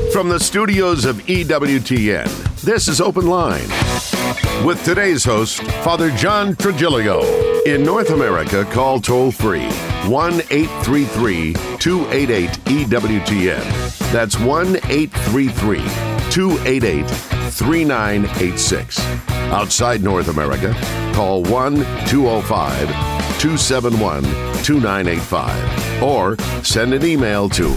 From the studios of EWTN, this is Open Line. With today's host, Father John Trigilio. In North America, call toll-free 1-833-288-EWTN. That's 1-833-288-3986. Outside North America, call 1-205-271-2985 or send an email to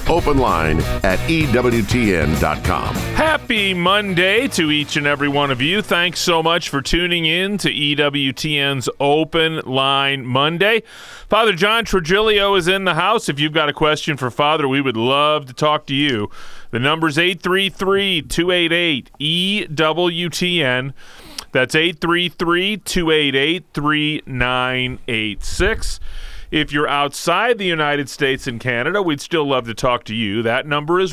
openline@ewtn.com. Happy Monday to each and every one of you. Thanks so much for tuning in to EWTN's Open Line Monday. Father John Trigilio is in the house. If you've got a question for Father, we would love to talk to you. The number's 833-288-EWTN. That's 833-288-3986. If you're outside the United States and Canada, we'd still love to talk to you. That number is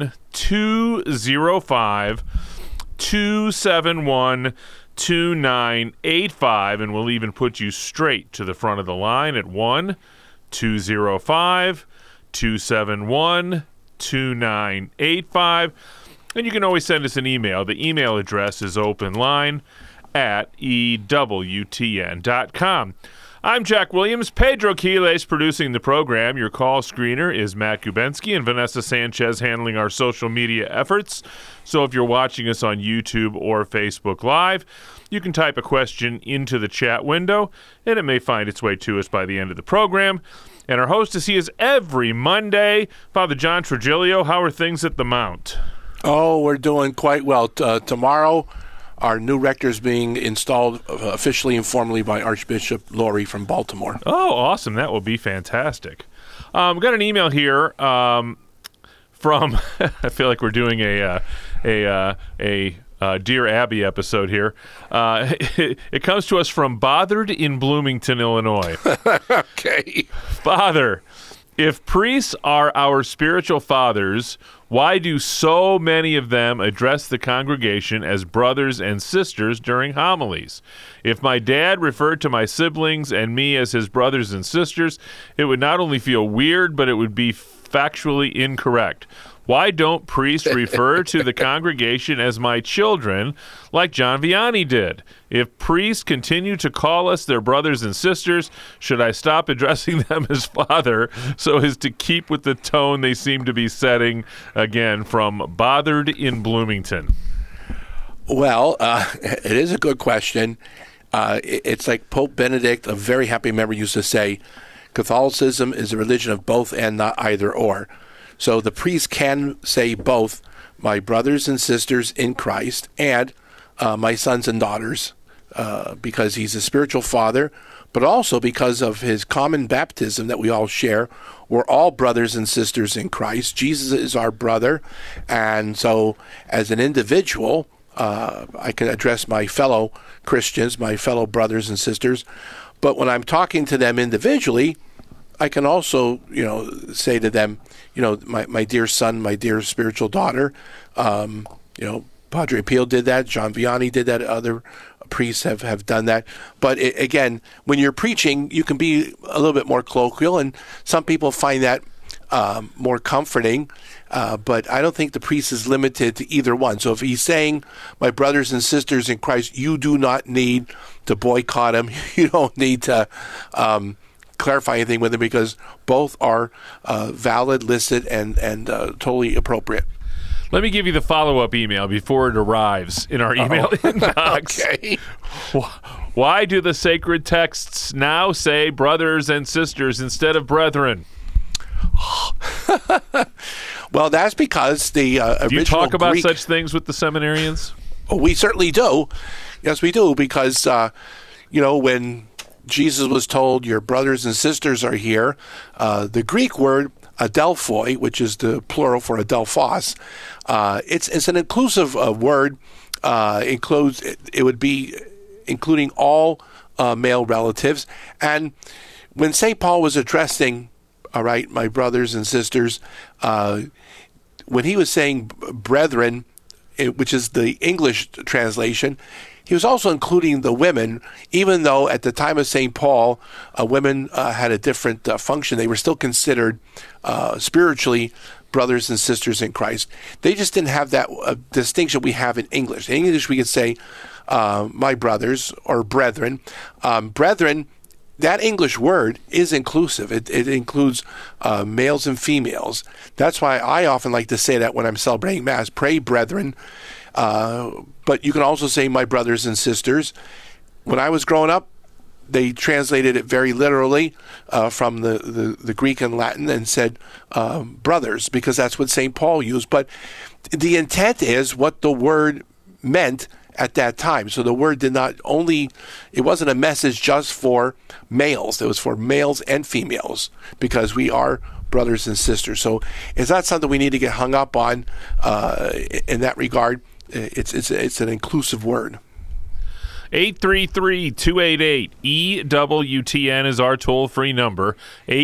1-205-271-2985, and we'll even put you straight to the front of the line at 1-205-271-2985. And you can always send us an email. The email address is openline@ewtn.com. I'm Jack Williams. Pedro Quiles producing the program. Your call screener is Matt Gubensky and Vanessa Sanchez handling our social media efforts. So if you're watching us on YouTube or Facebook Live, you can type a question into the chat window, and it may find its way to us by the end of the program. And our hostess, he is every Monday, Father John Trigilio. How are things at the Mount? Oh, we're doing quite well. Tomorrow, our new rector is being installed officially and formally by Archbishop Laurie from Baltimore. Oh, awesome. That will be fantastic. We've got an email here from, I feel like we're doing a Dear Abby episode here. It comes to us from Bothered in Bloomington, Illinois. Okay. Father, if priests are our spiritual fathers, why do so many of them address the congregation as brothers and sisters during homilies? If my dad referred to my siblings and me as his brothers and sisters, it would not only feel weird, but it would be factually incorrect. Why don't priests refer to the congregation as my children like John Vianney did? If priests continue to call us their brothers and sisters, should I stop addressing them as father so as to keep with the tone they seem to be setting? Again, from Bothered in Bloomington. Well, it is a good question. It's like Pope Benedict, a very happy member, used to say, Catholicism is a religion of both and not either or. So the priest can say both my brothers and sisters in Christ and my sons and daughters because he's a spiritual father, but also because of his common baptism that we all share. We're all brothers and sisters in Christ. Jesus is our brother. And so as an individual, I can address my fellow Christians, my fellow brothers and sisters. But when I'm talking to them individually, I can also, say to them, my dear son, my dear spiritual daughter, Padre Pio did that, John Vianney did that, other priests have done that. But again, when you're preaching, you can be a little bit more colloquial, and some people find that more comforting, but I don't think the priest is limited to either one. So if he's saying, my brothers and sisters in Christ, you do not need to boycott him. You don't need to clarify anything with him because both are valid, listed, and totally appropriate. Let me give you the follow-up email before it arrives in our email inbox. Okay. Why do the sacred texts now say brothers and sisters instead of brethren? Well, that's because the original Do you talk about Greek, such things with the seminarians? Oh, we certainly do. Yes, we do, because, when Jesus was told, your brothers and sisters are here, the Greek word adelphoi, which is the plural for adelphos, it's an inclusive word. It would be including all male relatives. And when St. Paul was addressing, all right, my brothers and sisters, when he was saying brethren, which is the English translation, he was also including the women, even though at the time of St. Paul, women had a different function. They were still considered spiritually brothers and sisters in Christ. They just didn't have that distinction we have in English. In English, we could say my brothers or brethren. Brethren, that English word is inclusive. It includes males and females. That's why I often like to say that when I'm celebrating Mass. Pray, brethren. But you can also say my brothers and sisters. When I was growing up, they translated it very literally from the Greek and Latin and said brothers, because that's what St. Paul used. But the intent is what the word meant at that time. So the word it wasn't a message just for males. It was for males and females, because we are brothers and sisters. So it's not something we need to get hung up on in that regard. It's an inclusive word. 833-288-EWTN is our toll-free number.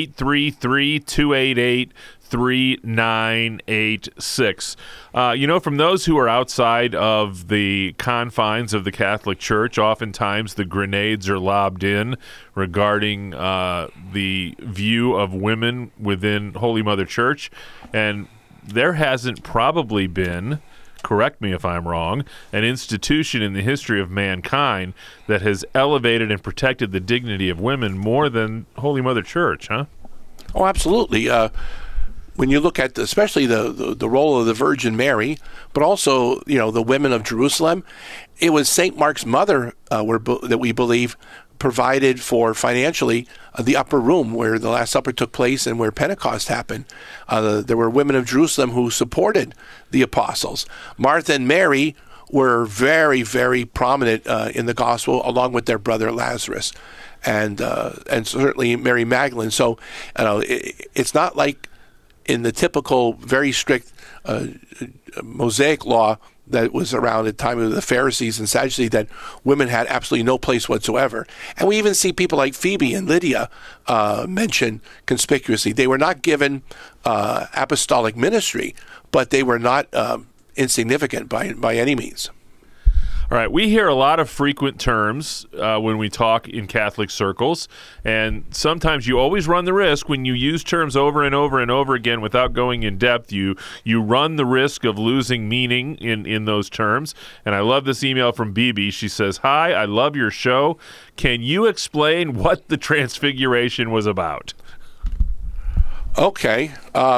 833-288-3986. From those who are outside of the confines of the Catholic Church, oftentimes the grenades are lobbed in regarding the view of women within Holy Mother Church. And there hasn't probably been, correct me if I'm wrong, an institution in the history of mankind that has elevated and protected the dignity of women more than Holy Mother Church, huh? Oh, absolutely. When you look at especially the role of the Virgin Mary, but also the women of Jerusalem, it was St. Mark's mother that we believe provided for financially the upper room where the Last Supper took place and where Pentecost happened. There were women of Jerusalem who supported the apostles. Martha and Mary were very, very prominent in the gospel, along with their brother Lazarus, and certainly Mary Magdalene. So it's not like in the typical very strict Mosaic law that was around at the time of the Pharisees and Sadducees, that women had absolutely no place whatsoever. And we even see people like Phoebe and Lydia mentioned conspicuously. They were not given apostolic ministry, but they were not insignificant by any means. All right, we hear a lot of frequent terms when we talk in Catholic circles, and sometimes you always run the risk when you use terms over and over and over again without going in depth. You run the risk of losing meaning in those terms. And I love this email from Bibi. She says, "Hi, I love your show. Can you explain what the Transfiguration was about?" Okay.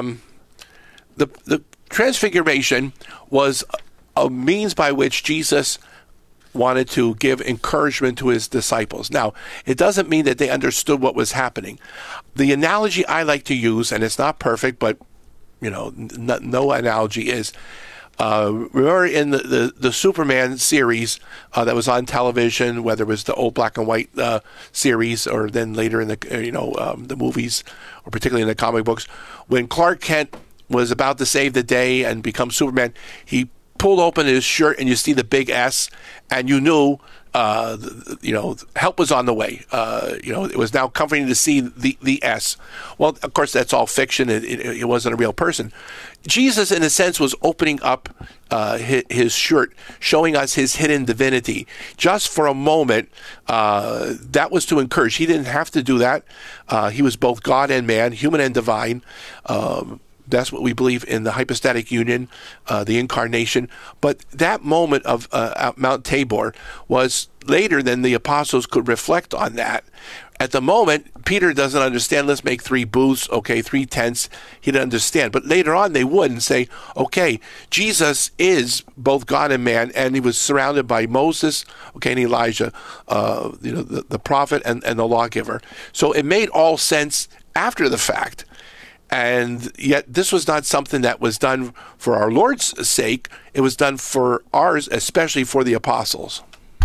The Transfiguration was a means by which Jesus wanted to give encouragement to his disciples. Now, it doesn't mean that they understood what was happening. The analogy I like to use, and it's not perfect, but no analogy is, remember in the Superman series that was on television, whether it was the old black and white series or then later in the movies, or particularly in the comic books, when Clark Kent was about to save the day and become Superman, he pulled open his shirt and you see the big S, and you knew help was on the way. It was now comforting to see the S. Well, of course, that's all fiction. It wasn't a real person. Jesus, in a sense, was opening up his shirt, showing us his hidden divinity. Just for a moment, that was to encourage. He didn't have to do that. He was both God and man, human and divine. That's what we believe in the hypostatic union, the incarnation. But that moment of at Mount Tabor was later than the apostles could reflect on that. At the moment, Peter doesn't understand. Let's make 3 booths, 3 tents. He didn't understand. But later on, they would and say, okay, Jesus is both God and man, and he was surrounded by Moses, and Elijah, the prophet and the lawgiver. So it made all sense after the fact. And yet this was not something that was done for our Lord's sake. It was done for ours, especially for the apostles.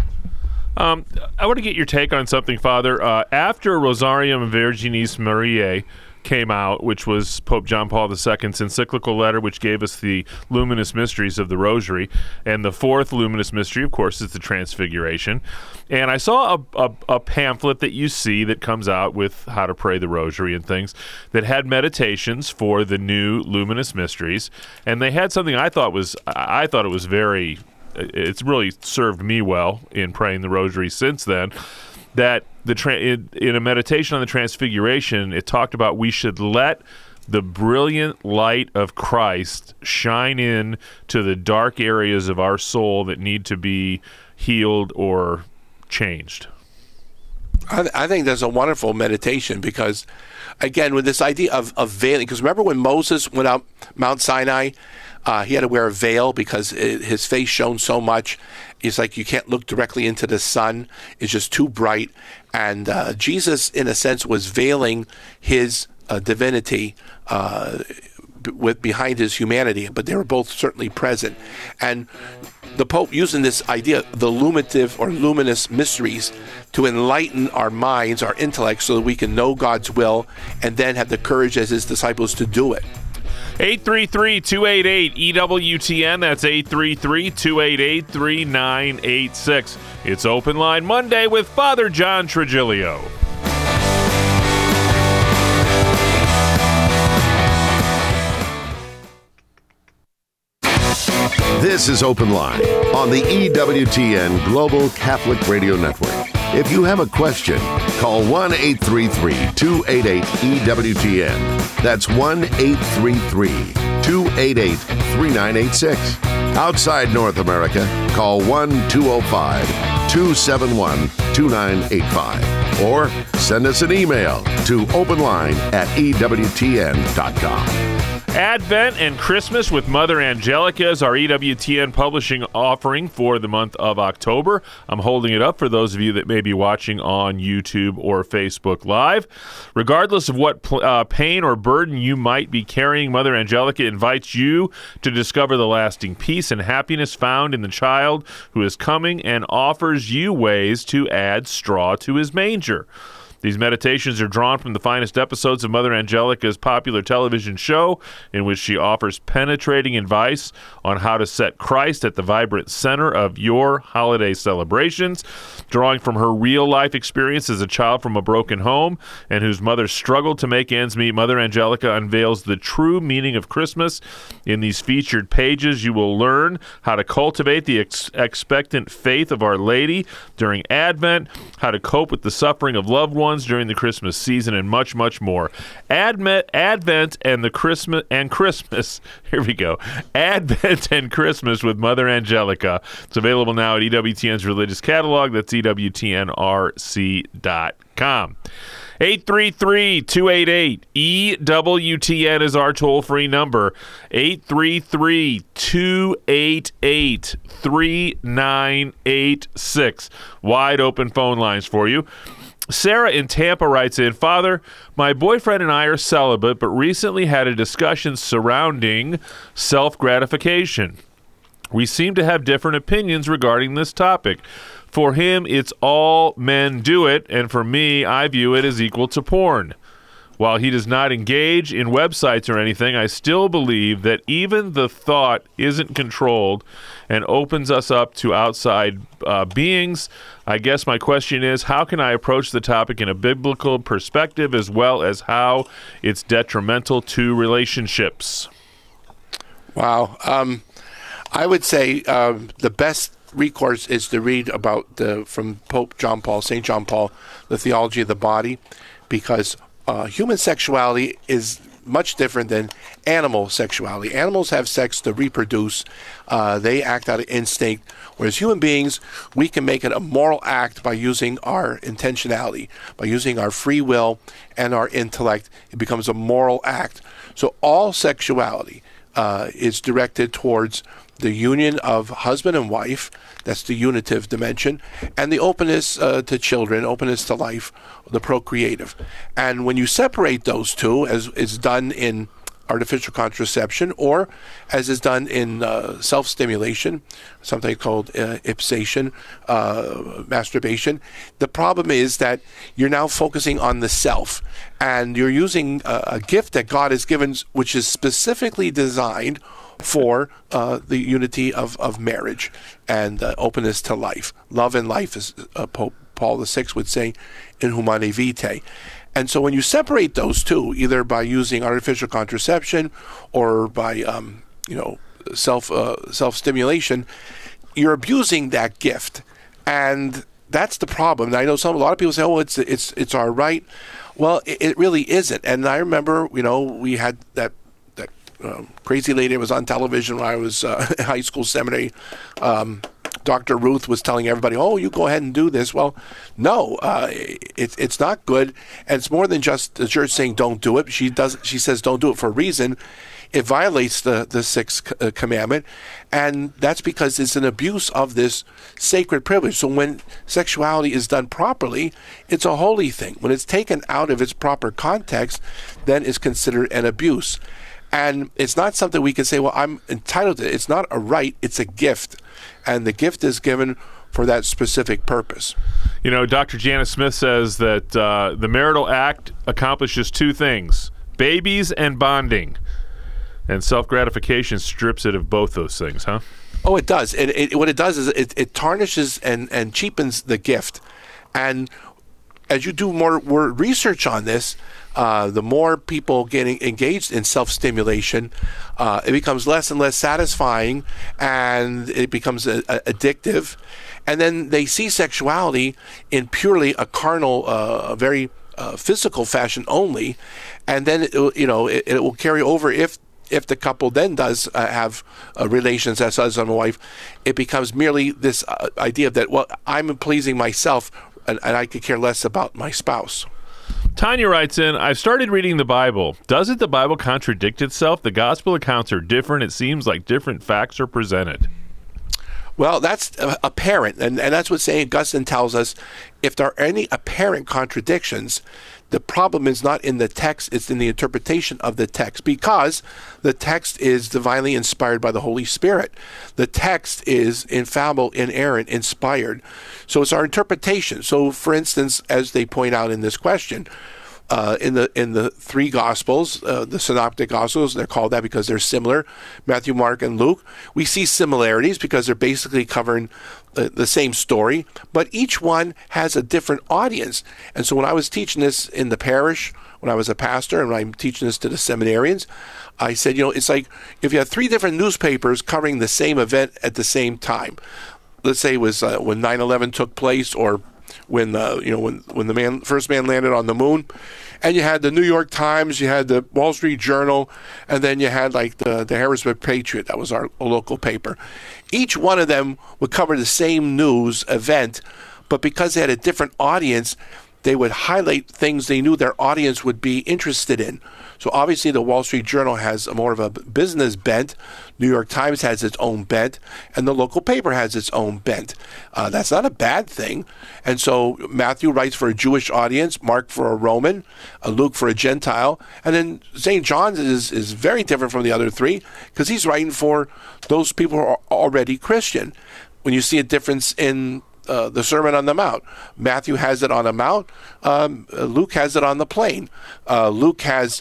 I want to get your take on something, Father. After Rosarium Virginis Mariae came out, which was Pope John Paul II's encyclical letter, which gave us the luminous mysteries of the Rosary, and the 4th luminous mystery, of course, is the Transfiguration. And I saw a pamphlet that you see that comes out with how to pray the Rosary and things that had meditations for the new luminous mysteries, and they had something I thought it was very. It's really served me well in praying the Rosary since then. That in a meditation on the Transfiguration, it talked about we should let the brilliant light of Christ shine in to the dark areas of our soul that need to be healed or changed. I think that's a wonderful meditation because, again, with this idea of veiling, because remember when Moses went up Mount Sinai, he had to wear a veil because his face shone so much. It's like you can't look directly into the sun. It's just too bright. And Jesus, in a sense, was veiling his divinity behind his humanity, but they were both certainly present. And the Pope using this idea, the luminative or luminous mysteries, to enlighten our minds, our intellect, so that we can know God's will and then have the courage as his disciples to do it. 833-288-EWTN. That's 833-288-3986. It's Open Line Monday with Father John Trigilio. This is Open Line on the EWTN Global Catholic Radio Network. If you have a question, call 1-833-288-EWTN. That's 1-833-288-3986. Outside North America, call 1-205-271-2985. Or send us an email to openline@EWTN.com. Advent and Christmas with Mother Angelica is our EWTN publishing offering for the month of October. I'm holding it up for those of you that may be watching on YouTube or Facebook Live. Regardless of what pain or burden you might be carrying, Mother Angelica invites you to discover the lasting peace and happiness found in the child who is coming and offers you ways to add straw to his manger. These meditations are drawn from the finest episodes of Mother Angelica's popular television show, in which she offers penetrating advice on how to set Christ at the vibrant center of your holiday celebrations. Drawing from her real-life experience as a child from a broken home and whose mother struggled to make ends meet, Mother Angelica unveils the true meaning of Christmas. In these featured pages, you will learn how to cultivate the expectant faith of Our Lady during Advent, how to cope with the suffering of loved ones during the Christmas season, and much, much more. Advent and Christmas. Here we go. Advent and Christmas with Mother Angelica. It's available now at EWTN's religious catalog. That's EWTNRC.com. 833-288-EWTN is our toll-free number. 833-288-3986. Wide open phone lines for you. Sarah in Tampa writes in, Father, my boyfriend and I are celibate, but recently had a discussion surrounding self-gratification. We seem to have different opinions regarding this topic. For him, it's all men do it, and for me, I view it as equal to porn. While he does not engage in websites or anything, I still believe that even the thought isn't controlled and opens us up to outside beings. I guess my question is, how can I approach the topic in a biblical perspective as well as how it's detrimental to relationships? Wow. I would say the best recourse is to read about from Pope John Paul, St. John Paul, the theology of the body, because human sexuality is much different than animal sexuality. Animals have sex to reproduce. They act out of instinct. Whereas human beings, we can make it a moral act by using our intentionality, by using our free will and our intellect. It becomes a moral act. So all sexuality is directed towards the union of husband and wife. That's the unitive dimension, and the openness to children, openness to life, the procreative. And when you separate those two, as is done in artificial contraception or as is done in self-stimulation, something called ipsation, masturbation, the problem is that you're now focusing on the self, and you're using a gift that God has given, which is specifically designed for the unity of marriage and openness to life. Love and life, as Pope Paul VI would say, in Humanae Vitae. And so when you separate those two, either by using artificial contraception or by self-stimulation, you're abusing that gift. And that's the problem. And I know a lot of people say, "Oh, it's our right." Well, it really isn't. And I remember, we had that crazy lady that was on television when I was in high school seminary. Dr. Ruth was telling everybody, "Oh, you go ahead and do this." Well, no, it's not good, and it's more than just the church saying don't do it. She says don't do it for a reason. It violates the sixth commandment, and that's because it's an abuse of this sacred privilege. So when sexuality is done properly, it's a holy thing. When it's taken out of its proper context, then it's considered an abuse. And it's not something we can say, well, I'm entitled to it. It's not a right, it's a gift. And the gift is given for that specific purpose. Dr. Janice Smith says that the marital act accomplishes two things, babies and bonding. And self-gratification strips it of both those things, huh? Oh, it does. What it does is it tarnishes and cheapens the gift. And as you do more research on this, the more people getting engaged in self-stimulation, it becomes less and less satisfying, and it becomes addictive. And then they see sexuality in purely a carnal, very physical fashion only, and then it will carry over if the couple then does have relations as husband and wife. It becomes merely this idea that, well, I'm pleasing myself, and I could care less about my spouse. Tanya writes in, I've started reading the Bible. Doesn't the Bible contradict itself? The gospel accounts are different. It seems like different facts are presented. Well, that's apparent, and that's what St. Augustine tells us. If there are any apparent contradictions, the problem is not in the text, it's in the interpretation of the text, because the text is divinely inspired by the Holy Spirit. The text is infallible, inerrant, inspired. So it's our interpretation. So, for instance, as they point out in this question, in the three Gospels, the Synoptic Gospels, they're called that because they're similar, Matthew, Mark, and Luke, we see similarities because they're basically covering the same story, but each one has a different audience. And so when I was teaching this in the parish, when I was a pastor, and when I'm teaching this to the seminarians, I said, it's like if you have three different newspapers covering the same event at the same time. Let's say it was when 9/11 took place, or when the first man landed on the moon, and you had the New York Times, you had the Wall Street Journal, and then you had like the Harrisburg Patriot. That was our local paper. Each one of them would cover the same news event, but because they had a different audience, they would highlight things they knew their audience would be interested in. So obviously the Wall Street Journal has more of a business bent, New York Times has its own bent, and the local paper has its own bent. That's not a bad thing. And so Matthew writes for a Jewish audience, Mark for a Roman, Luke for a Gentile, and then St. John is very different from the other three because he's writing for those people who are already Christian. When you see a difference in the Sermon on the Mount, Matthew has it on a mount, Luke has it on the plain. Luke has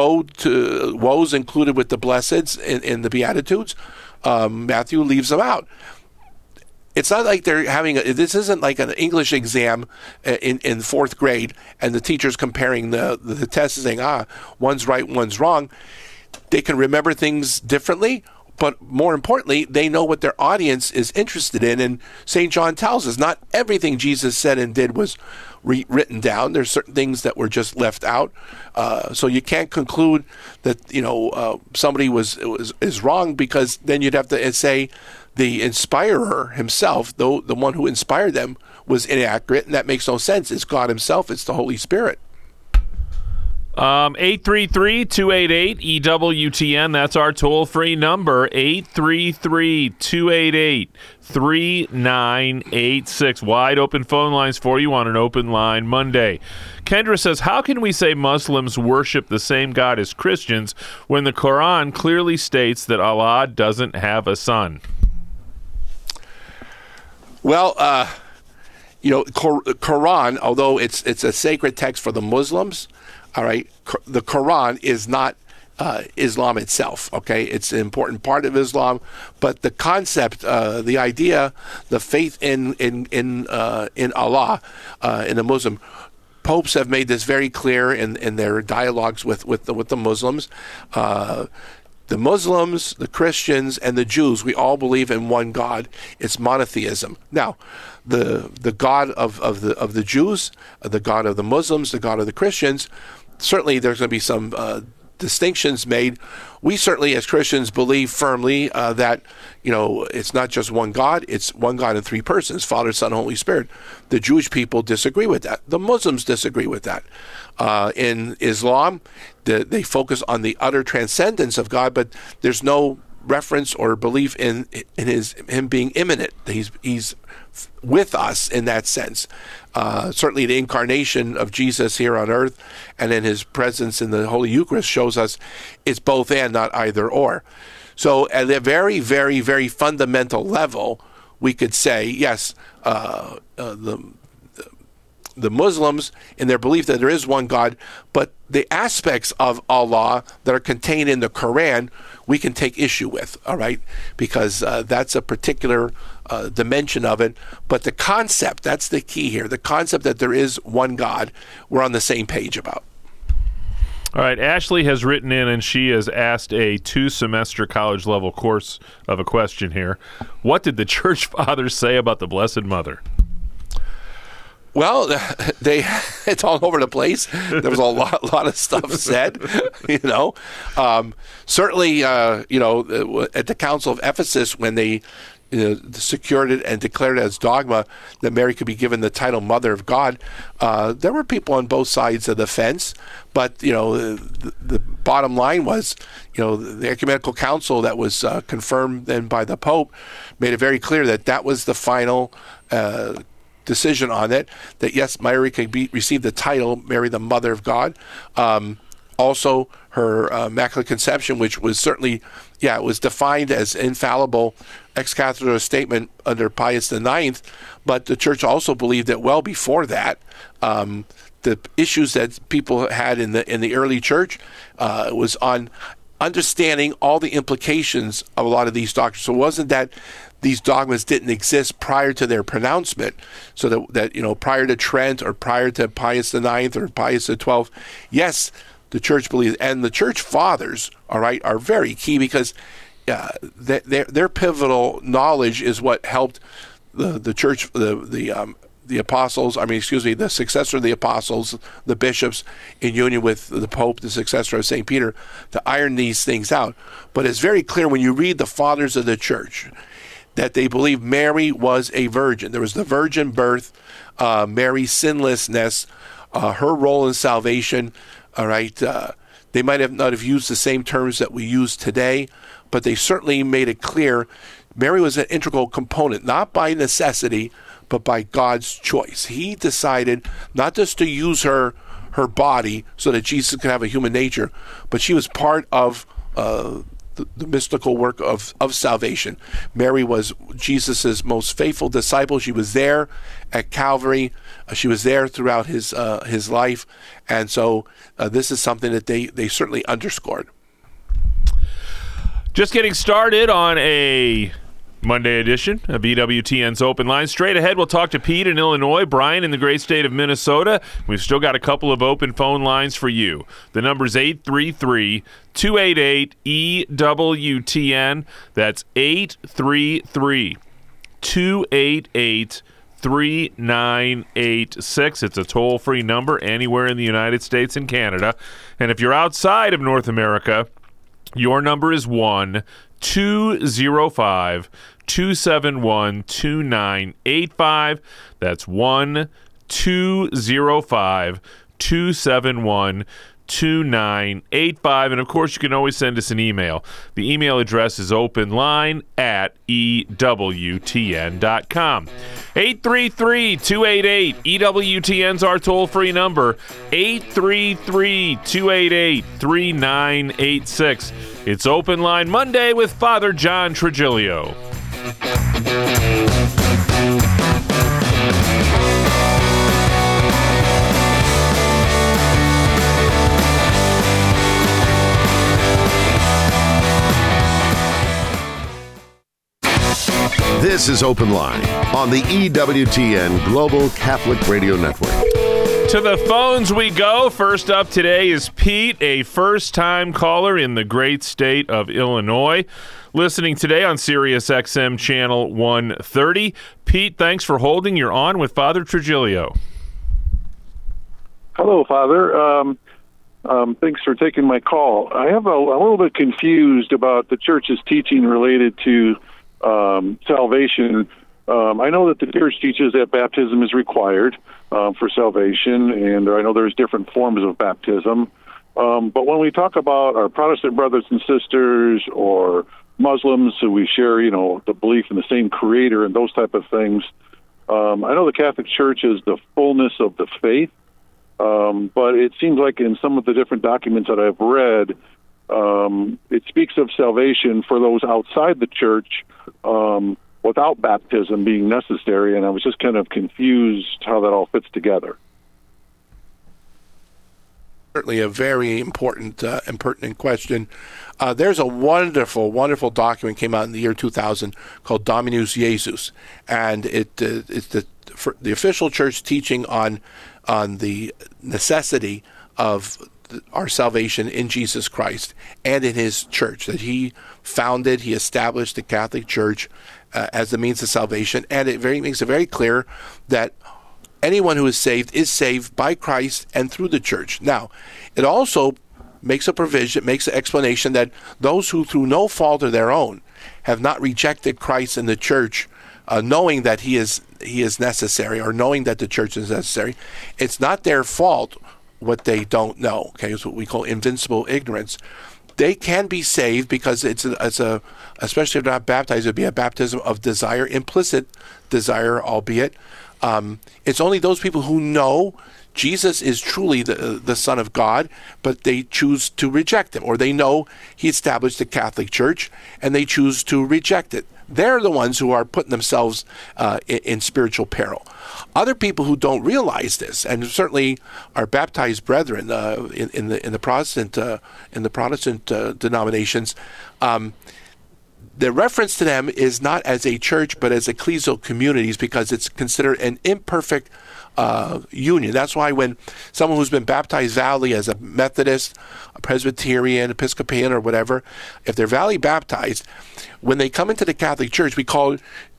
woes included with the blesseds in the Beatitudes. Matthew leaves them out. It's not like they're this isn't like an English exam in fourth grade and the teacher's comparing the tests and saying, one's right, one's wrong. They can remember things differently, but more importantly, they know what their audience is interested in. And St. John tells us not everything Jesus said and did was written down. There's certain things that were just left out. So you can't conclude that somebody is wrong, because then you'd have to say the inspirer himself, though the one who inspired them, was inaccurate, and that makes no sense. It's God himself. It's the Holy Spirit. 833-288-EWTN. That's our toll-free number, 833-288-3986. Wide open phone lines for you on an Open Line Monday. Kendra says, how can we say Muslims worship the same God as Christians when the Quran clearly states that Allah doesn't have a son? Well, Quran, although it's a sacred text for the Muslims, all right, the Quran is not Islam itself, okay? It's an important part of Islam, but the concept, the idea, the faith in Allah, in the Muslim, popes have made this very clear in their dialogues with the Muslims. The Muslims, the Christians, and the Jews, we all believe in one God. It's monotheism. Now, the God of the Jews, the God of the Muslims, the God of the Christians, certainly there's going to be some distinctions made. We certainly, as Christians, believe firmly that it's not just one God; it's one God in three persons: Father, Son, Holy Spirit. The Jewish people disagree with that. The Muslims disagree with that. In Islam, they focus on the utter transcendence of God, but there's no reference or belief in him being immanent. He's with us in that sense. Certainly the incarnation of Jesus here on earth and in his presence in the Holy Eucharist shows us it's both and, not either or. So at a very, very, very fundamental level, we could say, yes, the Muslims, in their belief that there is one God, but the aspects of Allah that are contained in the Quran, we can take issue with, all right? Because that's a particular dimension of it. But the concept, that's the key here, the concept that there is one God, we're on the same page about. All right, Ashley has written in, and she has asked a 2-semester college-level course of a question here. What did the Church Fathers say about the Blessed Mother? Well, it's all over the place. There was a lot of stuff said, Certainly, at the Council of Ephesus, when they secured it and declared it as dogma that Mary could be given the title Mother of God, there were people on both sides of the fence. But, the bottom line was, the Ecumenical Council that was confirmed then by the Pope made it very clear that was the final decision on it, that yes, Mary could receive the title Mary, the Mother of God. Also, her Immaculate Conception, which was certainly, it was defined as infallible ex cathedra statement under Pius IX, but the Church also believed that well before that, the issues that people had in the early Church was on understanding all the implications of a lot of these doctrines. So it wasn't that these dogmas didn't exist prior to their pronouncement, so that prior to Trent or prior to Pius IX or Pius XII, yes, the Church believes, and the Church Fathers, all right, are very key because their pivotal knowledge is what helped the Church, the apostles, the successor of the apostles, the bishops, in union with the Pope, the successor of St. Peter, to iron these things out. But it's very clear when you read the Fathers of the Church that they believe Mary was a virgin. There was the virgin birth, Mary's sinlessness, her role in salvation. All right, they might have not have used the same terms that we use today, but they certainly made it clear Mary was an integral component, not by necessity, but by God's choice. He decided not just to use her body so that Jesus could have a human nature, but she was part of the mystical work of salvation. Mary was Jesus' most faithful disciple. She was there at Calvary. She was there throughout his life. And so this is something that they certainly underscored. Just getting started on a Monday edition of EWTN's Open Line. Straight ahead, we'll talk to Pete in Illinois, Brian in the great state of Minnesota. We've still got a couple of open phone lines for you. The number's 833-288-EWTN. That's 833-288-3986. It's a toll-free number anywhere in the United States and Canada. And if you're outside of North America, your number is 1-205-271-2985. That's 1-205-271-2985. And of course, you can always send us an email. The email address is openline@ewtn.com. 833-288-EWTN's our toll-free number. 833-288-3986. It's Open Line Monday with Father John Trigilio. This is Open Line on the EWTN Global Catholic Radio Network. To the phones we go. First up today is Pete, a first-time caller in the great state of Illinois, listening today on Sirius XM Channel 130. Pete, thanks for holding. You're on with Father Trigilio. Hello, Father. Thanks for taking my call. I have a little bit confused about the church's teaching related to salvation. I know that the church teaches that baptism is required for salvation, and I know there's different forms of baptism. But when we talk about our Protestant brothers and sisters or Muslims who we share, the belief in the same Creator and those type of things, I know the Catholic Church is the fullness of the faith, but it seems like in some of the different documents that I've read, it speaks of salvation for those outside the church, without baptism being necessary, and I was just kind of confused how that all fits together. Certainly a very important and pertinent question. There's a wonderful, wonderful document came out in the year 2000 called Dominus Jesus, and it's the official church teaching on the necessity of our salvation in Jesus Christ and in His church, that He founded, He established the Catholic Church as the means of salvation, and it makes it very clear that anyone who is saved by Christ and through the church. Now, it also makes a provision, makes an explanation that those who through no fault of their own have not rejected Christ and the church, knowing that he is necessary, or knowing that the church is necessary, it's not their fault what they don't know. Okay, it's what we call invincible ignorance. They can be saved because it's a especially if they're not baptized, it would be a baptism of desire, implicit desire, albeit. It's only those people who know Jesus is truly the Son of God, but they choose to reject Him, or they know He established the Catholic Church and they choose to reject it. They're the ones who are putting themselves in spiritual peril. Other people who don't realize this, and certainly our baptized brethren in the Protestant denominations, the reference to them is not as a church but as ecclesial communities, because it's considered an imperfect union. That's why when someone who's been baptized validly as a Methodist, a Presbyterian, Episcopalian, or whatever, if they're validly baptized, when they come into the Catholic Church, we call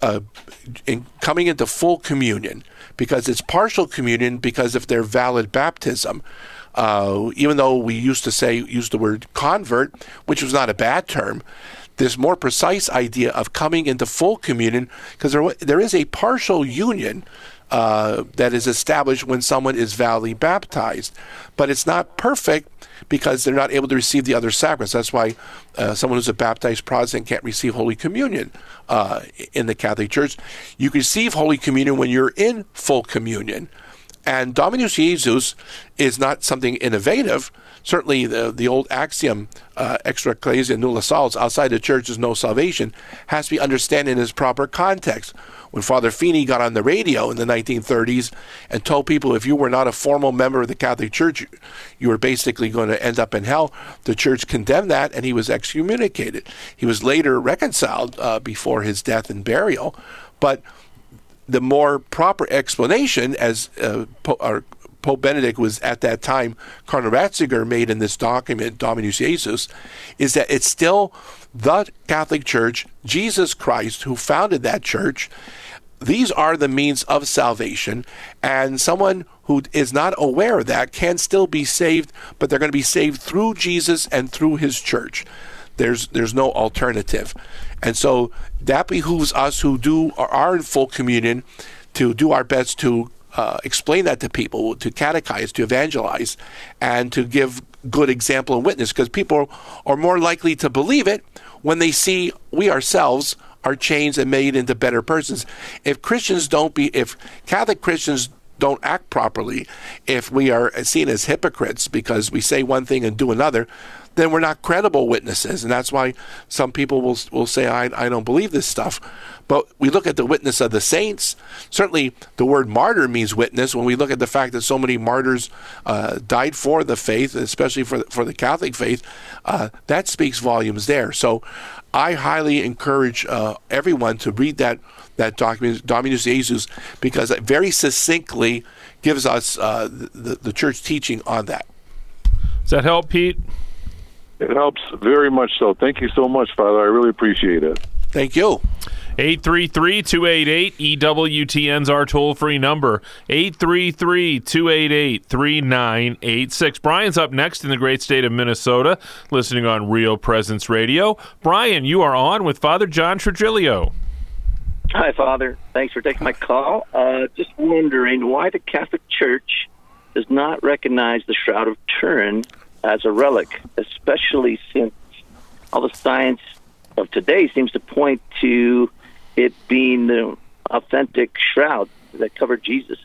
it coming into full communion, because it's partial communion, because if they're valid baptism, even though we used to use the word convert, which was not a bad term, this more precise idea of coming into full communion, because there is a partial union that is established when someone is validly baptized, but it's not perfect because they're not able to receive the other sacraments. That's why someone who's a baptized Protestant can't receive Holy Communion in the Catholic Church. You can receive Holy Communion when you're in full communion. And Dominus Jesus is not something innovative. Certainly the old axiom, extra ecclesia nulla salus, outside the church is no salvation, has to be understood in its proper context. When Father Feeney got on the radio in the 1930s and told people if you were not a formal member of the Catholic Church, you were basically going to end up in hell, the church condemned that and he was excommunicated. He was later reconciled before his death and burial, but the more proper explanation, as Pope Benedict was at that time, Cardinal Ratzinger made in this document, Dominus Jesus, is that it's still the Catholic Church, Jesus Christ, who founded that church. These are the means of salvation, and someone who is not aware of that can still be saved, but they're going to be saved through Jesus and through His church. There's no alternative. And so that behooves us who are in full communion to do our best to explain that to people, to catechize, to evangelize, and to give good example and witness, because people are more likely to believe it when they see we ourselves are changed and made into better persons. If Catholic Christians don't act properly, if we are seen as hypocrites because we say one thing and do another, then we're not credible witnesses. And that's why some people will say, I don't believe this stuff. But we look at the witness of the saints. Certainly the word martyr means witness. When we look at the fact that so many martyrs died for the faith, especially for the Catholic faith, that speaks volumes there. So I highly encourage everyone to read that document, Dominus Jesus, because it very succinctly gives us the church teaching on that. Does that help, Pete? It helps very much so. Thank you so much, Father. I really appreciate it. Thank you. 833-288-EWTN's our toll-free number, 833-288-3986. Brian's up next in the great state of Minnesota, listening on Real Presence Radio. Brian, you are on with Father John Trigilio. Hi, Father. Thanks for taking my call. Just wondering why the Catholic Church does not recognize the Shroud of Turin as a relic, especially since all the science of today seems to point to it being the authentic shroud that covered Jesus.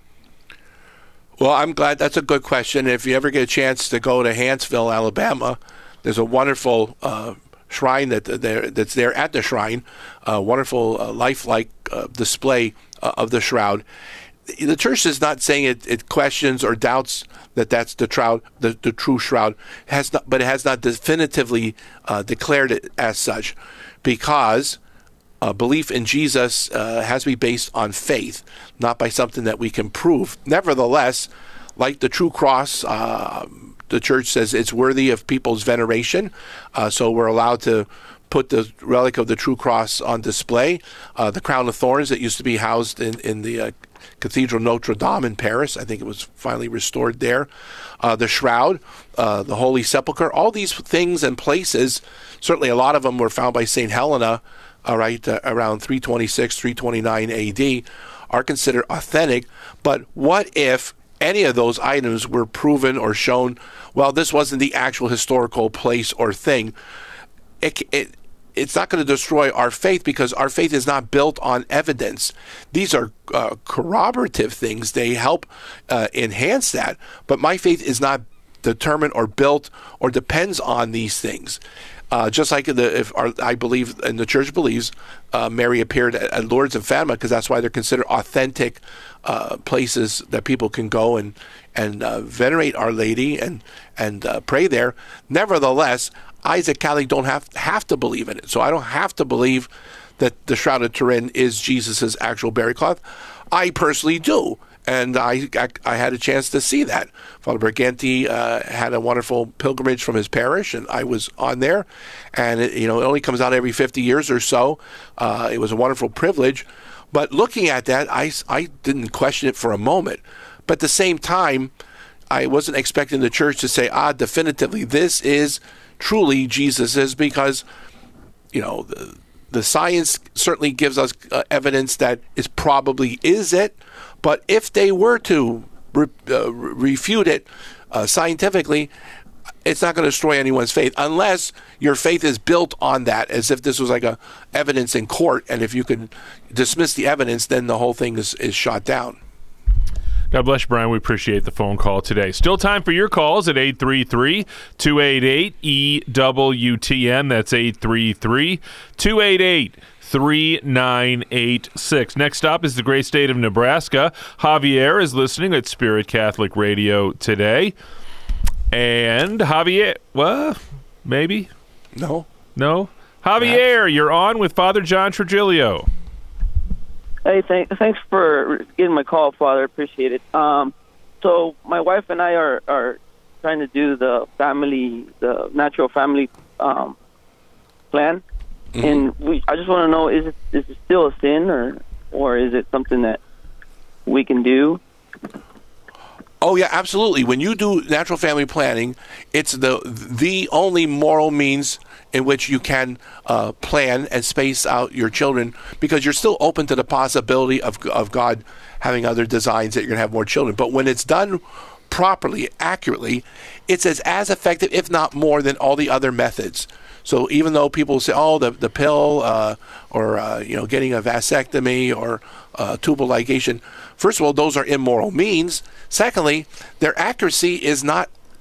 Well, I'm glad. That's a good question. If you ever get a chance to go to Huntsville, Alabama, there's a wonderful shrine that's there at the shrine, a wonderful lifelike display of the shroud. The church is not saying it questions or doubts that that's the true shroud, but it has not definitively declared it as such, because belief in Jesus has to be based on faith, not by something that we can prove. Nevertheless, like the true cross, the church says it's worthy of people's veneration, so we're allowed to put the relic of the true cross on display. The crown of thorns that used to be housed in the Cathedral Notre Dame in Paris, I think it was finally restored there. The shroud, the Holy Sepulchre, all these things and places, certainly a lot of them were found by St. Helena, around 326, 329 AD, are considered authentic. But what if any of those items were proven or shown, well, this wasn't the actual historical place or thing? It's not going to destroy our faith, because our faith is not built on evidence. These are corroborative things. They help enhance that. But my faith is not determined or built or depends on these things. Just like I believe, and the church believes, Mary appeared at Lourdes and Fatima, because that's why they're considered authentic places that people can go and venerate Our Lady and pray there. Nevertheless, I, as a Catholic, don't have to believe in it. So I don't have to believe that the Shroud of Turin is Jesus's actual burial cloth. I personally do. And I had a chance to see that. Father Briganti had a wonderful pilgrimage from his parish, and I was on there. And it only comes out every 50 years or so. It was a wonderful privilege. But looking at that, I didn't question it for a moment. But at the same time, I wasn't expecting the church to say, definitively, this is truly Jesus's, because the science certainly gives us evidence that it probably is it. But if they were to refute it scientifically, it's not going to destroy anyone's faith, unless your faith is built on that, as if this was like a evidence in court, and if you can dismiss the evidence, then the whole thing is shot down. God bless you, Brian. We appreciate the phone call today. Still time for your calls at 833-288-EWTN. That's 833-288-3986. Next up is the great state of Nebraska. Javier is listening at Spirit Catholic Radio today. And Javier, maybe? No. Javier, you're on with Father John Trigilio. Hey, thanks for getting my call, Father. Appreciate it. So my wife and I are trying to do the natural family plan, and I just want to know, is it still a sin, or is it something that we can do? Oh yeah, absolutely. When you do natural family planning, it's the only moral means in which you can plan and space out your children, because you're still open to the possibility of God having other designs that you're going to have more children. But when it's done properly, accurately, it's as effective, if not more, than all the other methods. So even though people say, the pill, or getting a vasectomy or tubal ligation, first of all, those are immoral means. Secondly, their accuracy is not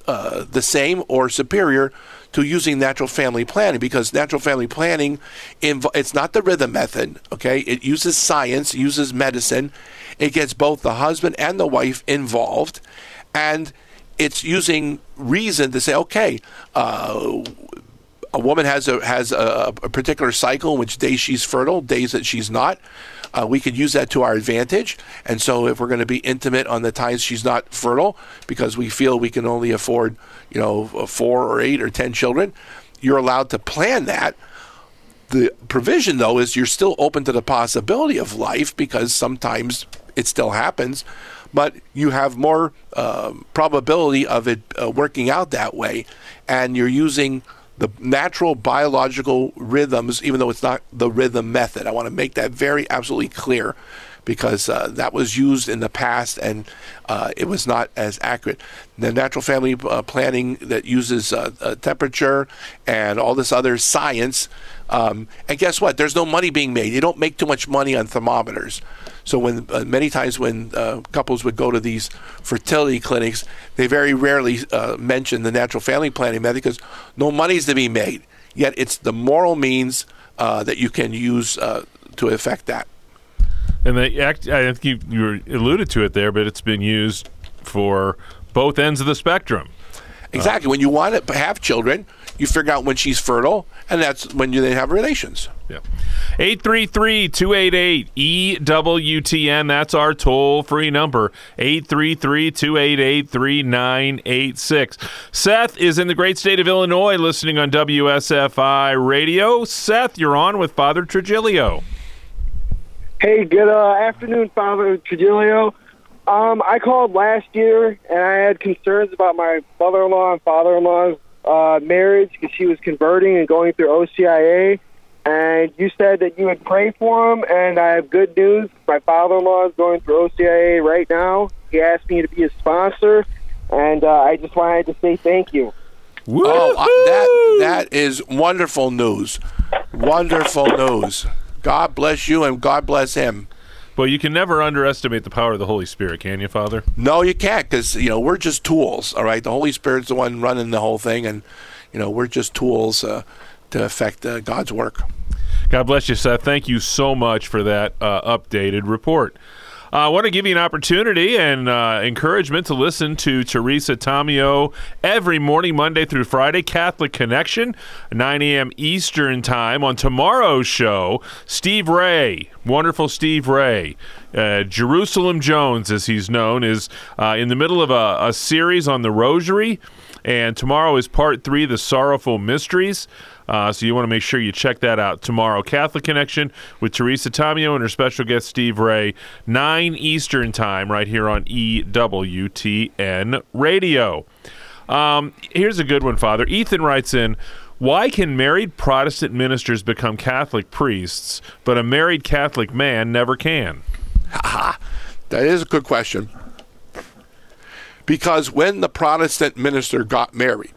the same or superior to using natural family planning, because natural family planning, it's not the rhythm method, okay? It uses science, uses medicine. It gets both the husband and the wife involved, and it's using reason to say, okay, a woman has a particular cycle in which days she's fertile, days that she's not. We could use that to our advantage. And so if we're going to be intimate on the times she's not fertile because we feel we can only afford, 4 or 8 or 10 children, you're allowed to plan that. The provision, though, is you're still open to the possibility of life, because sometimes it still happens, but you have more probability of it working out that way. And you're using the natural biological rhythms, even though it's not the rhythm method. I want to make that very absolutely clear, because that was used in the past and it was not as accurate. The natural family planning that uses temperature and all this other science, and guess what? There's no money being made. You don't make too much money on thermometers. So when many times when couples would go to these fertility clinics, they very rarely mention the natural family planning method, because no money's to be made. Yet it's the moral means that you can use to affect that. And I think you alluded to it there, but it's been used for both ends of the spectrum. Exactly. When you want to have children, you figure out when she's fertile, and that's when they have relations. Yeah. 833-288-EWTN. That's our toll-free number, 833-288-3986. Seth is in the great state of Illinois listening on WSFI Radio. Seth, you're on with Father Trigilio. Hey, good afternoon, Father Trigilio. I called last year, and I had concerns about my mother-in-law and father-in-law's marriage, because she was converting and going through OCIA. And you said that you would pray for him, and I have good news. My father-in-law is going through OCIA right now. He asked me to be his sponsor, and I just wanted to say thank you. Oh, that is wonderful news. Wonderful news. God bless you, and God bless him. Well, you can never underestimate the power of the Holy Spirit, can you, Father? No, you can't, because, we're just tools, all right? The Holy Spirit's the one running the whole thing, and, we're just tools to affect God's work. God bless you, Seth. Thank you so much for that updated report. I want to give you an opportunity and encouragement to listen to Teresa Tomeo every morning, Monday through Friday, Catholic Connection, 9 a.m. Eastern Time. On tomorrow's show, Steve Ray, wonderful Steve Ray, Jerusalem Jones, as he's known, is in the middle of a series on the Rosary, and tomorrow is part 3, The Sorrowful Mysteries. So you want to make sure you check that out tomorrow. Catholic Connection with Teresa Tomeo and her special guest Steve Ray, 9 Eastern Time, right here on EWTN Radio. Here's a good one, Father. Ethan writes in, why can married Protestant ministers become Catholic priests, but a married Catholic man never can? That is a good question. Because when the Protestant minister got married,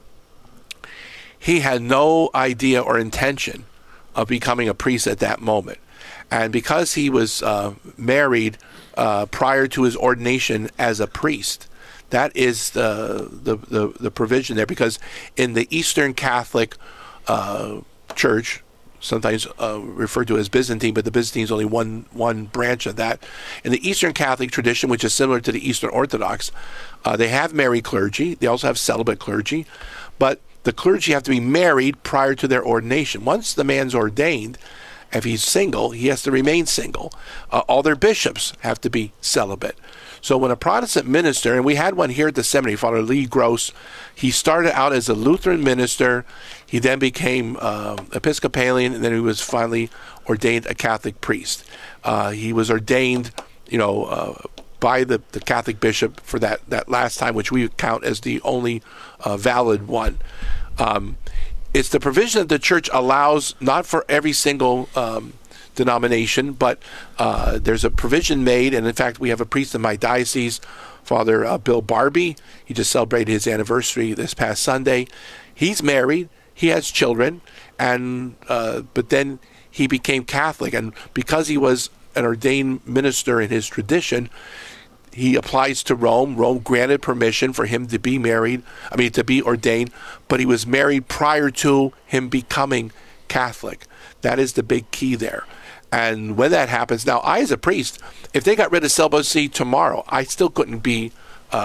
he had no idea or intention of becoming a priest at that moment. And because he was married prior to his ordination as a priest, that is the provision there. Because in the Eastern Catholic Church, sometimes referred to as Byzantine, but the Byzantine is only one branch of that. In the Eastern Catholic tradition, which is similar to the Eastern Orthodox, they have married clergy. They also have celibate clergy. But the clergy have to be married prior to their ordination. Once the man's ordained, if he's single, he has to remain single. All their bishops have to be celibate. So when a Protestant minister, and we had one here at the seminary, Father Lee Gross, he started out as a Lutheran minister. He then became Episcopalian, and then he was finally ordained a Catholic priest. He was ordained, by the Catholic bishop for that last time, which we count as the only valid one. It's the provision that the Church allows, not for every single denomination, but there's a provision made, and in fact we have a priest in my diocese, Father Bill Barbie. He just celebrated his anniversary this past Sunday. He's married, he has children, and but then he became Catholic, and because he was an ordained minister in his tradition, He applies to Rome. Rome granted permission for him to be to be ordained, but he was married prior to him becoming Catholic. That is the big key there. And when that happens, now I as a priest, if they got rid of celibacy tomorrow, I still couldn't be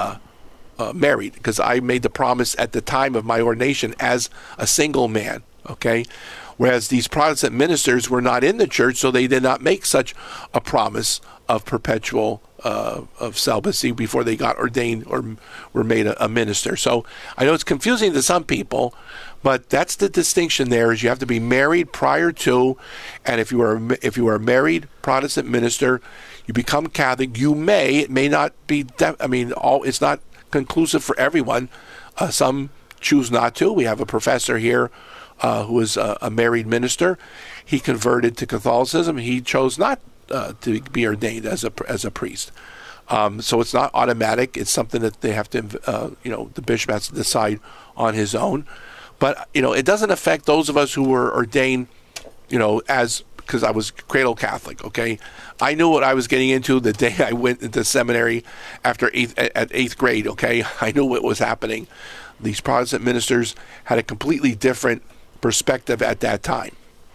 married, because I made the promise at the time of my ordination as a single man, okay? Whereas these Protestant ministers were not in the church, so they did not make such a promise of perpetual of celibacy before they got ordained or were made a minister. So I know it's confusing to some people, but that's the distinction there, is you have to be married prior to, and if you are a married Protestant minister, you become Catholic, it may not be, it's not conclusive for everyone. Some choose not to. We have a professor here who is a married minister. He converted to Catholicism. He chose not to be ordained as a priest. So it's not automatic. It's something that they have to, the bishop has to decide on his own. But, it doesn't affect those of us who were ordained, because I was cradle Catholic, okay? I knew what I was getting into the day I went into seminary at 8th grade, okay? I knew what was happening. These Protestant ministers had a completely different perspective at that time.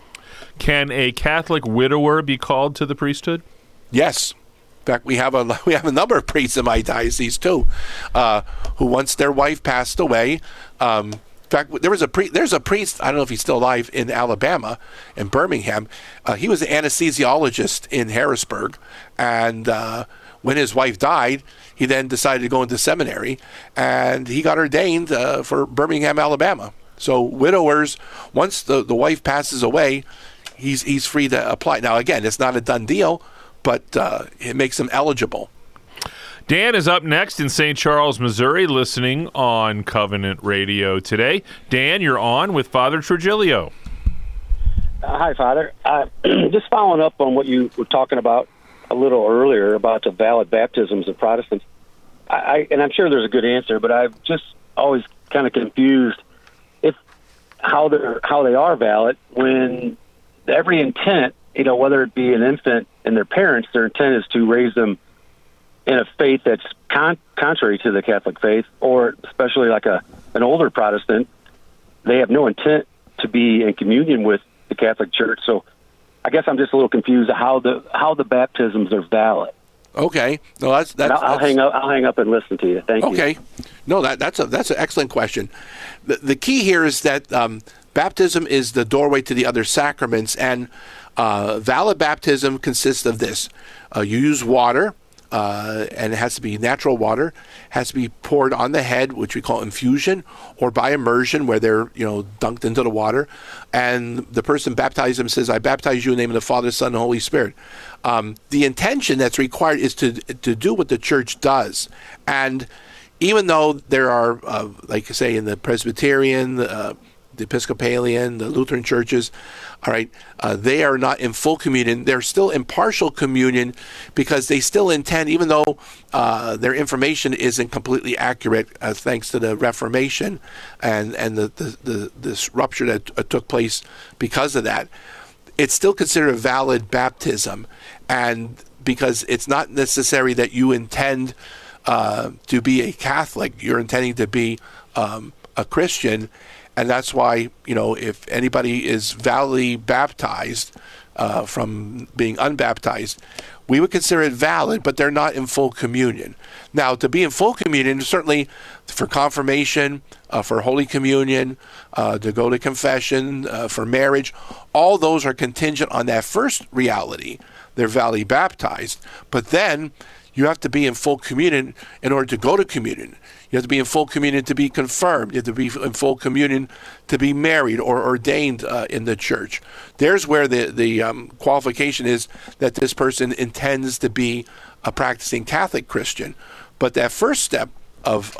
Can a Catholic widower be called to the priesthood? Yes. In fact, we have a number of priests in my diocese too, who once their wife passed away. In fact, there's a priest, I don't know if he's still alive, in Alabama, in Birmingham. He was an anesthesiologist in Harrisburg, and when his wife died, he then decided to go into seminary, and he got ordained for Birmingham, Alabama. So widowers, once the wife passes away, he's free to apply. Now, again, it's not a done deal, but it makes him eligible. Dan is up next in St. Charles, Missouri, listening on Covenant Radio today. Dan, you're on with Father Trujillo. Hi, Father. Just following up on what you were talking about a little earlier about the valid baptisms of Protestants. And I'm sure there's a good answer, but I've just always kind of confused how they are valid when every intent, whether it be an infant and their parents, their intent is to raise them in a faith that's contrary to the Catholic faith, or especially like an older Protestant, they have no intent to be in communion with the Catholic Church. So I guess I'm just a little confused how the baptisms are valid. Okay, no, that's I'll hang up and listen to you. Thank you. Okay, no, that's an excellent question. The key here is that baptism is the doorway to the other sacraments, and valid baptism consists of this: you use water. And it has to be natural water, has to be poured on the head, which we call infusion, or by immersion, where they're dunked into the water, and the person baptized them says, "I baptize you in the name of the Father, Son, and Holy Spirit." The intention that's required is to do what the Church does, and even though there are, like I say, in the Presbyterian, the Episcopalian, the Lutheran churches, all right, they are not in full communion. They're still in partial communion because they still intend, even though their information isn't completely accurate, thanks to the Reformation and this rupture that took place because of that, it's still considered a valid baptism. And because it's not necessary that you intend to be a Catholic, you're intending to be a Christian. And that's why, if anybody is validly baptized from being unbaptized, we would consider it valid, but they're not in full communion. Now, to be in full communion, certainly for confirmation, for Holy Communion, to go to confession, for marriage, all those are contingent on that first reality. They're validly baptized. But then you have to be in full communion in order to go to communion. You have to be in full communion to be confirmed. You have to be in full communion to be married or ordained in the church. There's where the qualification is that this person intends to be a practicing Catholic Christian. But that first step of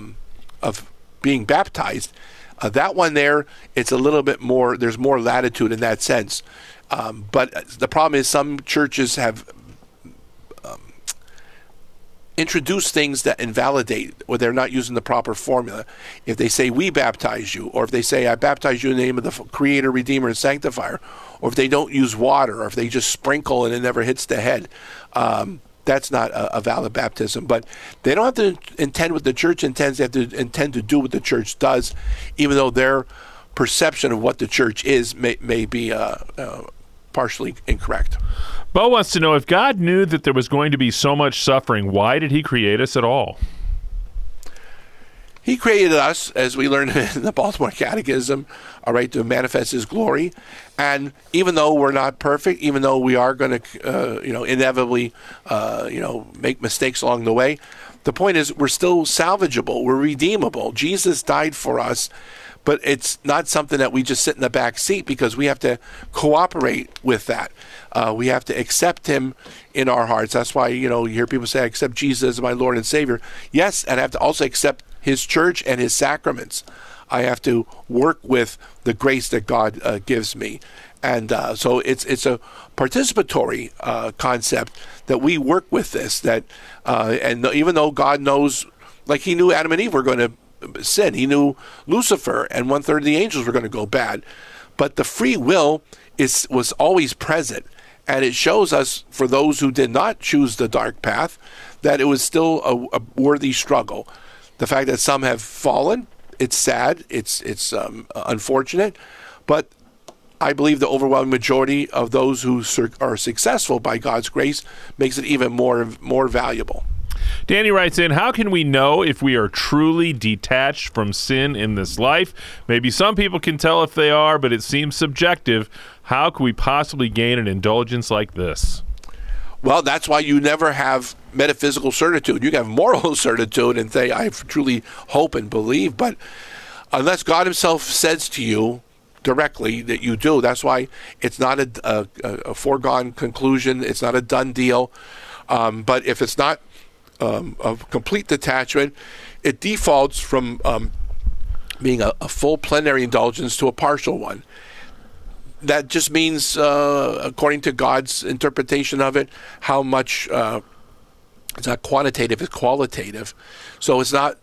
being baptized, that one there, it's a little bit more. There's more latitude in that sense. But the problem is some churches have introduce things that invalidate, or they're not using the proper formula. If they say, "We baptize you," or if they say, "I baptize you in the name of the Creator, Redeemer, and Sanctifier," or if they don't use water, or if they just sprinkle and it never hits the head, that's not a valid baptism. But they don't have to intend what the church intends. They have to intend to do what the church does, even though their perception of what the church is may be partially incorrect. Bo wants to know, if God knew that there was going to be so much suffering, why did he create us at all? He created us, as we learned in the Baltimore Catechism, all right, to manifest his glory. And even though we're not perfect, even though we are going to, inevitably, make mistakes along the way, the point is we're still salvageable. We're redeemable. Jesus died for us, but it's not something that we just sit in the back seat, because we have to cooperate with that. We have to accept him in our hearts. That's why, you hear people say, I accept Jesus as my Lord and Savior. Yes, and I have to also accept his church and his sacraments. I have to work with the grace that God gives me. And so it's a participatory concept that we work with this. And even though God knows, like he knew Adam and Eve were going to sin, he knew Lucifer and 1/3 of the angels were going to go bad. But the free will was always present. And it shows us, for those who did not choose the dark path, that it was still a worthy struggle. The fact that some have fallen, it's sad, it's unfortunate, but I believe the overwhelming majority of those who are successful by God's grace makes it even more valuable. Danny writes in, how can we know if we are truly detached from sin in this life? Maybe some people can tell if they are, but it seems subjective. How can we possibly gain an indulgence like this? Well, that's why you never have metaphysical certitude. You can have moral certitude and say, I truly hope and believe. But unless God himself says to you directly that you do, that's why it's not a foregone conclusion. It's not a done deal. But if it's not a complete detachment, it defaults from being a full plenary indulgence to a partial one. That just means, according to God's interpretation of it, how much it's not quantitative; it's qualitative. So it's not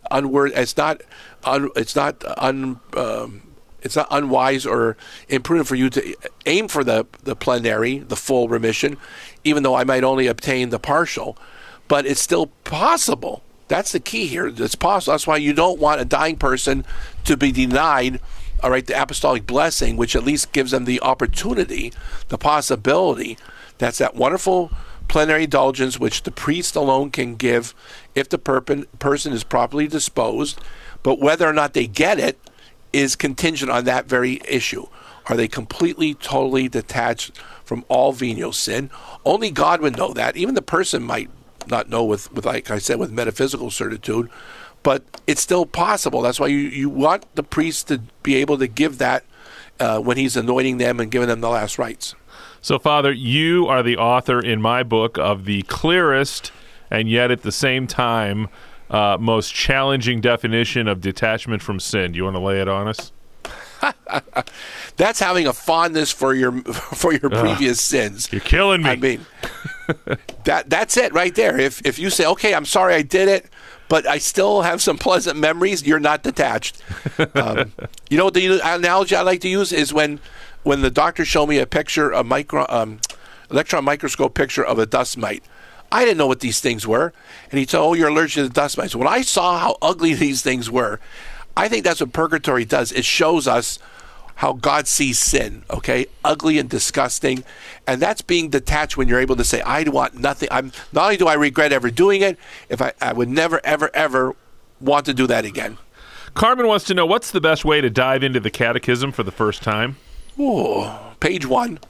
unwise or imprudent for you to aim for the plenary, the full remission, even though I might only obtain the partial. But it's still possible. That's the key here. It's possible. That's why you don't want a dying person to be denied, all right, the apostolic blessing, which at least gives them the opportunity, the possibility. That's that wonderful plenary indulgence which the priest alone can give if the person is properly disposed. But whether or not they get it is contingent on that very issue. Are they completely, totally detached from all venial sin? Only God would know that. Even the person might not know with like I said, with metaphysical certitude. But it's still possible. That's why you want the priest to be able to give that when he's anointing them and giving them the last rites. So, Father, you are the author in my book of the clearest and yet at the same time most challenging definition of detachment from sin. Do you want to lay it on us? That's having a fondness for your previous sins. You're killing me. I mean, that's it right there. If you say, okay, I'm sorry I did it, but I still have some pleasant memories, you're not detached. The analogy I like to use is when the doctor showed me a picture, electron microscope picture of a dust mite. I didn't know what these things were. And he told, oh, you're allergic to dust mites. When I saw how ugly these things were, I think that's what purgatory does. It shows us how God sees sin, okay? Ugly and disgusting. And that's being detached when you're able to say, I want nothing. Not only do I regret ever doing it, if I would never, ever, ever want to do that again. Carmen wants to know, what's the best way to dive into the catechism for the first time? Oh, page 1.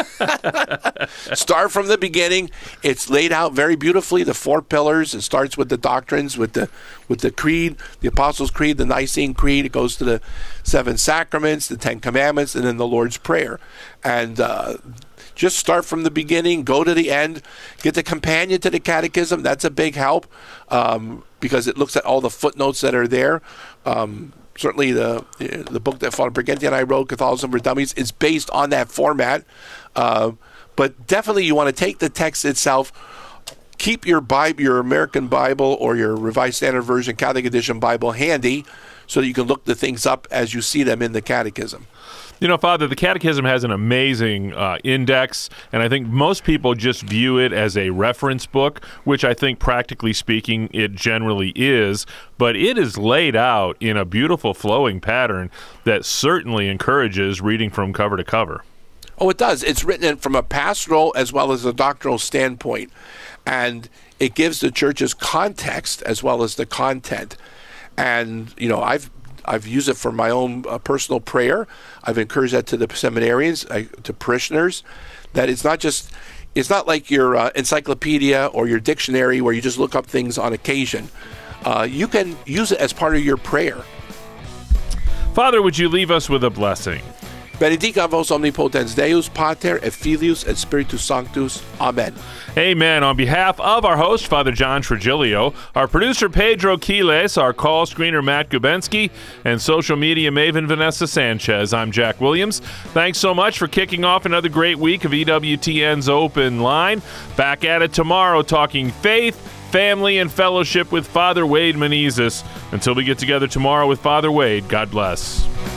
Start from the beginning. It's laid out very beautifully, the 4 pillars. It starts with the doctrines, with the creed, the Apostles' Creed, the Nicene Creed. It goes to the 7 sacraments, the 10 commandments, and then the Lord's Prayer. And just start from the beginning, go to the end, get the companion to the catechism. That's a big help because it looks at all the footnotes that are there. Certainly the book that Father Briganti and I wrote, Catholicism for Dummies, is based on that format. But definitely you want to take the text itself, keep your Bible, your American Bible or your Revised Standard Version Catholic Edition Bible handy so that you can look the things up as you see them in the catechism. You know, Father, the Catechism has an amazing index, and I think most people just view it as a reference book, which I think, practically speaking, it generally is. But it is laid out in a beautiful flowing pattern that certainly encourages reading from cover to cover. Oh, it does. It's written from a pastoral as well as a doctrinal standpoint, and it gives the church's context as well as the content. And, you know, I've used it for my own personal prayer. I've encouraged that to the seminarians, to parishioners, that it's not like your encyclopedia or your dictionary where you just look up things on occasion. You can use it as part of your prayer. Father, would you leave us with a blessing? Benedicat vos omnipotens Deus, Pater, et Filius, et Spiritus Sanctus. Amen. Amen. On behalf of our host, Father John Trigilio, our producer, Pedro Quiles, our call screener, Matt Gubensky, and social media maven, Vanessa Sanchez, I'm Jack Williams. Thanks so much for kicking off another great week of EWTN's Open Line. Back at it tomorrow, talking faith, family, and fellowship with Father Wade Menezes. Until we get together tomorrow with Father Wade, God bless.